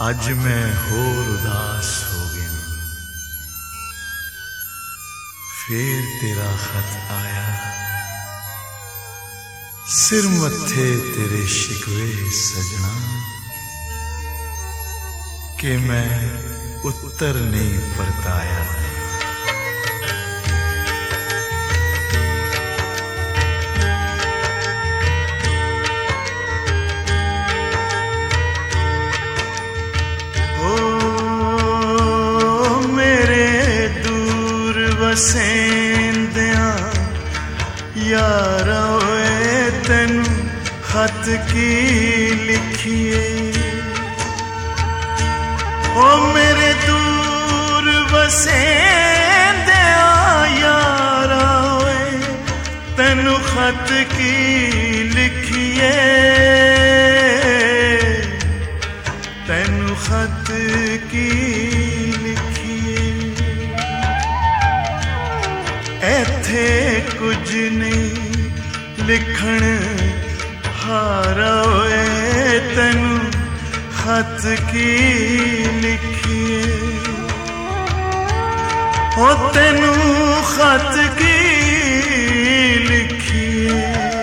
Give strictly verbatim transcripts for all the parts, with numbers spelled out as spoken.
अज मैं होर उदास हो गया, फिर तेरा खत आया। सिर मत्थे तेरे शिकवे सजना, कि मैं उत्तर नहीं परताया। सेंदिया यारा ओए तेनू खत की लिखिए, ओ मेरे दूर वसेंदिया यारा ओए तेनू खत की लिखिए, तेनू खत की एथे कुछ नहीं लिखण हारा ओए तेनू खत की लिखिए, ओ तेनू खत की लिखिए।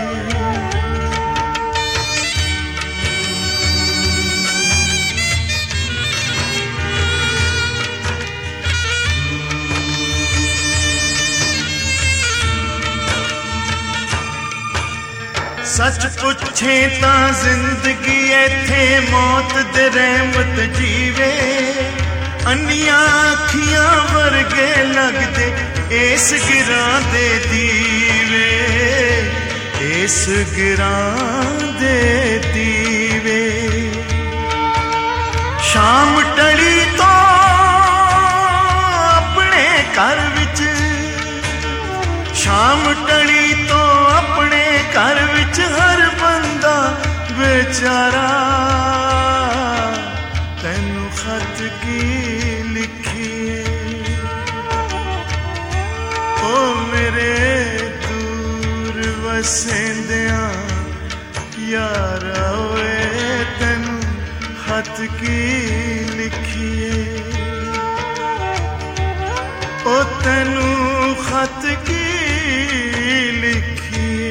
सच पुछे ता जिंदगी एथे मौत दे रहमत जीवे, अन्नियां अखियां वर्गे लगदे इस गिरां दे दीवे, इस गिरां दे दीवे। शाम टली तो अपने घर विच, शाम टली तो अपने घर विच हर बंदा बेचारा तेनू खत की लिखिए, ओ मेरे दूर वसेंदिया यारा ओए तेनू खत की लिखिए, ओ तेनू खत की लिखिए।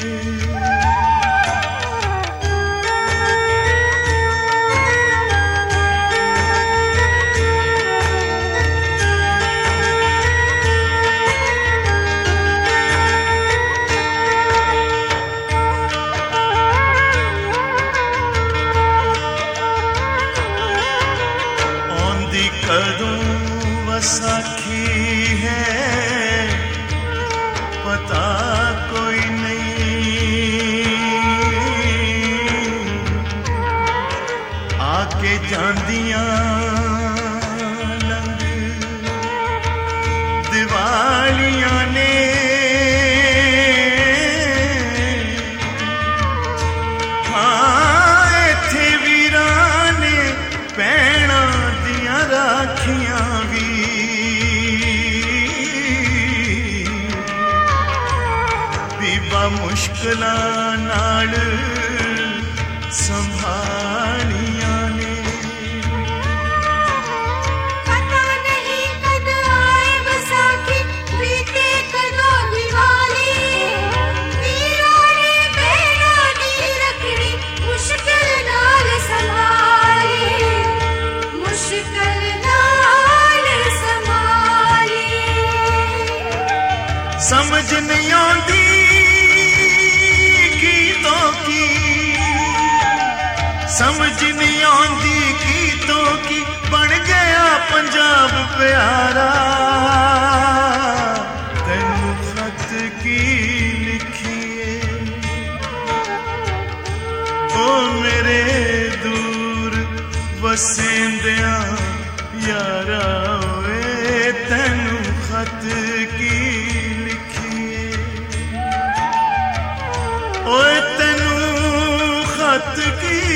औंदी कदों वसाखी है पता कोई नहीं, आके जांदियां लंघ दिवालियां ने, हाँ इत्थे वीरां ने भैणां दियां राखियां भी, मुश्किलां नाल संभालियां ने। पता नहीं कद आए बैसाखी, बीते कदों दिवाली, वीरां ने भैणां दी रखड़ी मुश्किल नाल संभाली, मुश्किल नाल संभाली। समझ नहीं आती समझ नहीं आती गीतों की, बन गया पंजाब प्यारा तेनू खत की लिखिए, ओ मेरे दूर वसेंदिया यारा ओए तेनू खत की लिखिए, ओए तेनू खत की